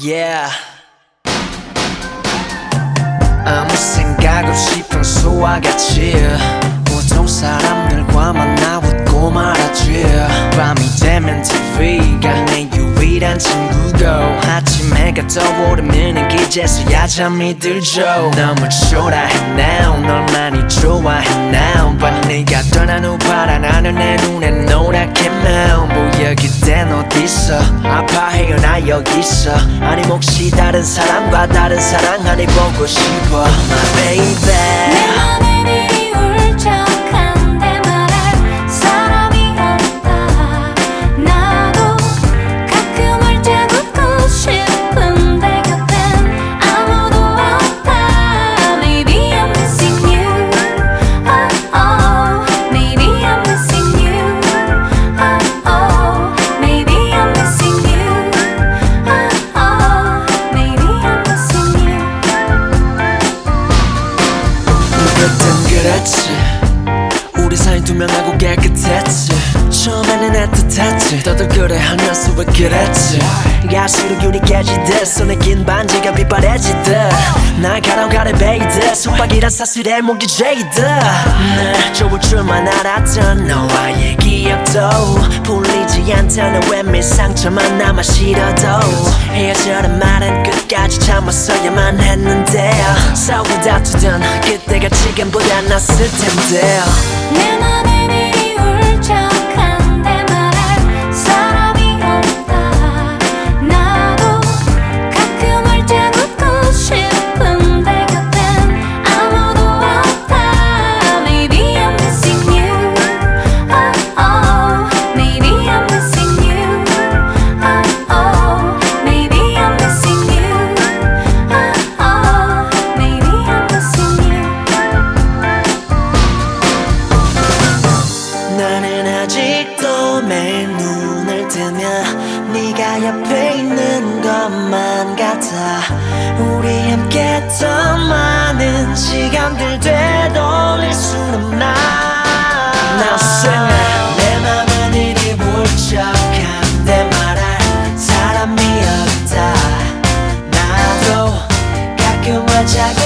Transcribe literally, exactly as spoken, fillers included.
Yeah. 아무 생각 없이 평소와 같이 보통 사람들과 만나 웃고 말하지. 밤이 되면 티비가 내 유일한 친구고 아침에 해가 떠오르면 기재서야 잠이 들죠. 너무 초라해 now 널 많이 좋아해 now but 네가 떠난 후 바라나는 내 눈에 노랗게 마음 뭐야 그댄 어딨어 아파해요 나 여기 있어 아님 혹시 다른 사람과 다른 사랑 안해 보고 싶어 My baby 내 맘에 미리 울적한데 말할 사람이 없다. 나도 가끔 울적 웃고 싶은데 곁엔 아무도 없다. Maybe I'm missing you. Oh oh. Maybe I'm missing you. Oh oh. Maybe I'm missing you. Oh oh. Maybe I'm missing you. 그땐 그랬지 우리 사이 투명하고 깨끗했지 처음에는 애틋했지 다들 그래 하면서 왜 그랬지 갈수록 유리 깨지듯 손에 낀 반지가 빛바래지듯 날 가라가래 베이듯 속박이란 사슬에 목이 죄이듯 날 좋을 줄만 알았던 너와의 기억도 풀리지 않다는 외면 상처만 남아 싫어도 헤어져란 말은 끝까지 참았어야만 했는데 싸우고 다투던 그때가 지금보다 낫을 텐데 내 맘에 미리 울적한데 말할 사람이 없다. 나도 가끔 울적 웃고 싶은데 곁엔 아무도 없다. Maybe I'm missing you. Oh oh. Maybe I'm missing you. Oh oh. Maybe I'm missing you. Oh oh. Maybe I'm missing you. 나는 아직도 매일 눈을 뜨면 네가 옆에 있는 것만 같아 우리 함께 했던 많은 시간들 되돌릴 순 없나 Now sing it 내 맘은 이리 울적한데 말할 사람이 없다 나도 가끔 화자고